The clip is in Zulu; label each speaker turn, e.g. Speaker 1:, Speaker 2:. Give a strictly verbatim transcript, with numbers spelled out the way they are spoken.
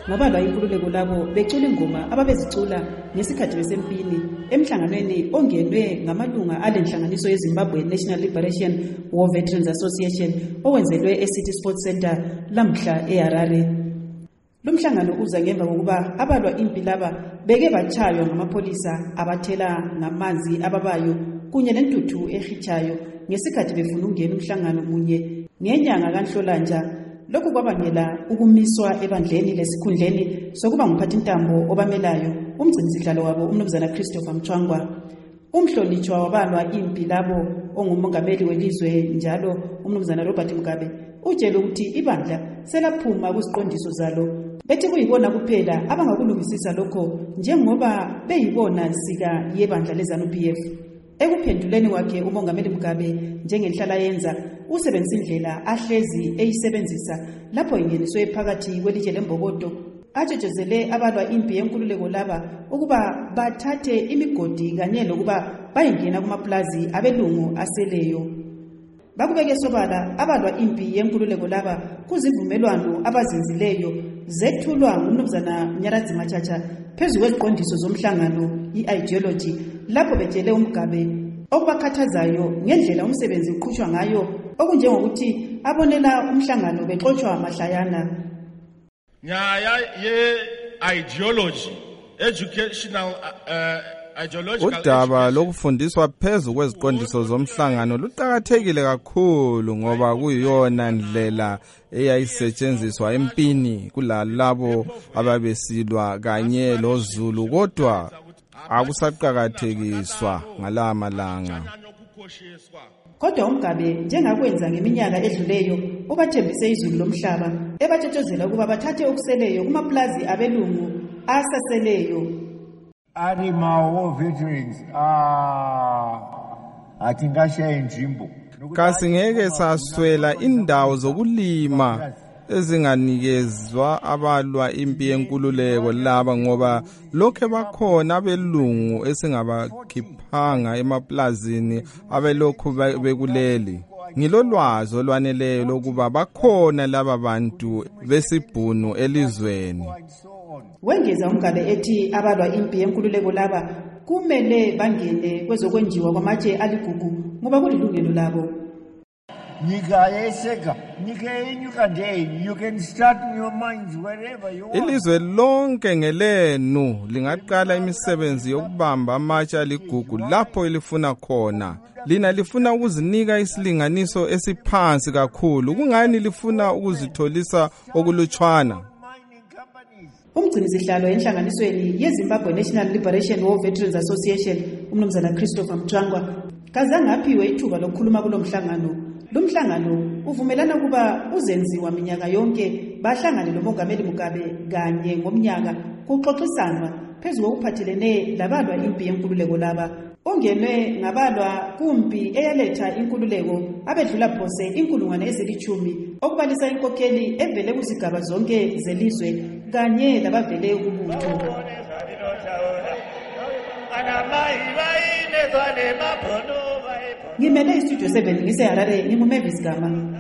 Speaker 1: ngabalwa inkululeko labo becula ingoma ababezicula ngesikhathi besempini emhlanganweni ongenwe ngamalunga alenhlanganiso yeZimbabwe National Liberation War Veterans Association owenzelwe eCity Sports Center lamhla eHarare. Lumhlangano uza ngemva kokuba abalwa impi laba beke bachaywa ngamapholisa abathela ngamanzi ababayo kunye nentuthu ehichayo ngesikhathi befuna ukungena umhlangano munye ngenyanga kaNhlolanja. Lokhu kwabangela ukumiswa ebandleni lesikhundleni sokuba ngumphathintambo obamelayo umgcinisidlalo wabo umnumzana Christopher Mchwangwa. Umhlonitshwa wabalwa impi labo ongumongameli welizwe njalo umnumzana Robert Mugabe utshela ukuthi ibandla selaphuma kuziqondiso zalo bethi kuyibona kuphela abangakulungisisa lokho njengoba beyibona sika yebandla leZANU P F. Ekuphenduleni kwakhe umongameli Mugabe njengenhlala yenza usebenzisa indlela ahlezi eyisebenzisa lapho ingeniswe phakathi kwelitshe lembokodo atshejezele abalwa impi yenkululeko laba ukuba bathathe imigodi kanye lokuba bayingena kumaplazi abelungu aseleyo. Bakubeke sobala abalwa impi yenkululeko laba kuzivumelwano abazenzileyo zethulwa ngumnumzana Nyaradzi Machacha phezu kweziqondiso zomhlangano i-ideology lapho betshele uMugabe okubakhathazayo ngendlela umsebenzi uqhutshwa ngayo okunjengokuthi abonela umhlangano bexoshwa mahlayana.
Speaker 2: Nyaya ye ideology educational uh, ideological
Speaker 3: udaba lokufundiswa phezu kweziqondiso zomhlangano luqhakathekile kakhulu ngoba kuyiyona ndlela eyayisetshenziswa empini kulalabo ababesilwa kanye loZulu kodwa akusaqhakathekiswa ngala malanga.
Speaker 1: Kodwa uMugabe njengakwenza ngeminyaka edluleyo ubathembise izulu lomhlaba ebatshotshozela ukuba bathathe okuseleyo kumaplazi abelungu asaseleyo.
Speaker 4: Arima war veterans ah atingasha injimbo
Speaker 3: kasingeke saswela indawo zokulima ezinganikezwa abalwa impi yenkululeko laba ngoba lokho bakhona abelungu esingabakhiphanga emaplazini abelokhu bekuleli. Ngilolwazi olwaneleyo lokuba bakhona laba bantu besibhunu elizweni.
Speaker 1: Wengeza uMugabe ethi abalwa impi yenkululeko laba kumele bangene kwezokwenjiwa kwamatshe aligugu ngoba kulilungelo labo.
Speaker 4: Nika yeseka nika yenyuka nje you can start your minds wherever you want.
Speaker 3: Ilizwe lonke ngelenu lingaqala imisebenzi yokubamba amatshe aligugu lapho elifuna khona. Lina lifuna ukuzinika isilinganiso esiphansi kakhulu kungani lifuna ukuzitholisa okulutshwana.
Speaker 1: Umgcinisidlalo enhlanganisweni yeZimbabwe National Liberation War Veterans Association umnumzana Christopher Mchwangwa kazange aphiwe ithuba lokukhuluma kulomhlangano. Lumhlangano uvumelana kuba uzenziwa minyaka yonke bahlangane lomongameli Mugabe kanye ngomnyaka kuxoxisanwa phezu kokuphathelene labalwa impi yenkululeko laba ongenwe ngabalwa kumpi eyaletha inkululeko abedlula phose inkulungwane ezilichumi okubalisa inkokheli evele kuzigaba zonke zelizwe kanye labavele ubuntu. Ngimele istudio seven ngiseHarare nginguMavis Gama.